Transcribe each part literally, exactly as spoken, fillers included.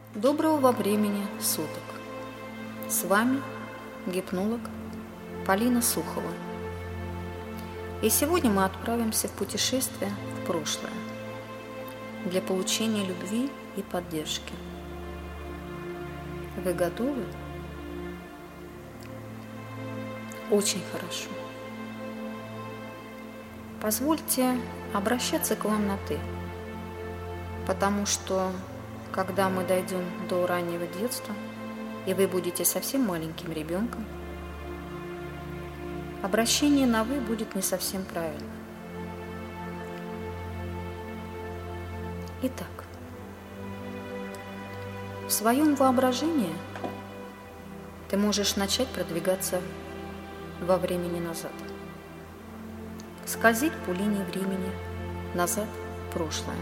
Доброго во времени суток. С вами гипнолог Полина Сухова. И сегодня мы отправимся в путешествие в прошлое для получения любви и поддержки. Вы готовы? Очень хорошо. Позвольте обращаться к вам на «ты», потому что когда мы дойдем до раннего детства, и вы будете совсем маленьким ребенком, обращение на «вы» будет не совсем правильно. Итак, в своем воображении ты можешь начать продвигаться во времени назад, скользить по линии времени назад в прошлое.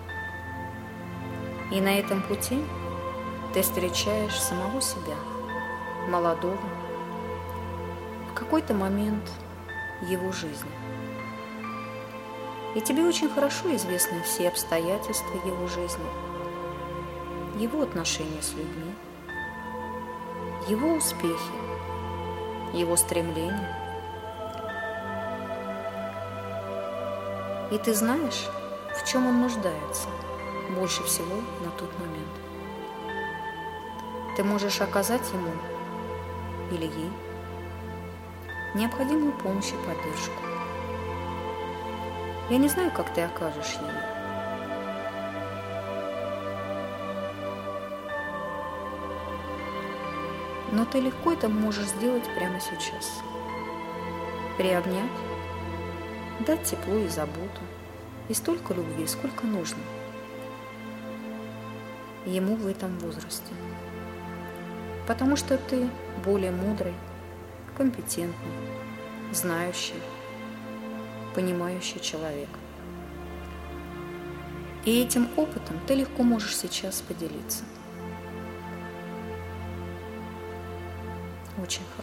И на этом пути ты встречаешь самого себя, молодого, в какой-то момент его жизни. И тебе очень хорошо известны все обстоятельства его жизни, его отношения с людьми, его успехи, его стремления. И ты знаешь, в чем он нуждается больше всего на тот момент. Ты можешь оказать ему или ей необходимую помощь и поддержку. Я не знаю, как ты окажешь ей. Но ты легко это можешь сделать прямо сейчас. Приобнять, дать тепло и заботу, и столько любви, сколько нужно ему в этом возрасте. Потому что ты более мудрый, компетентный, знающий, понимающий человек. И этим опытом ты легко можешь сейчас поделиться. Очень хорошо.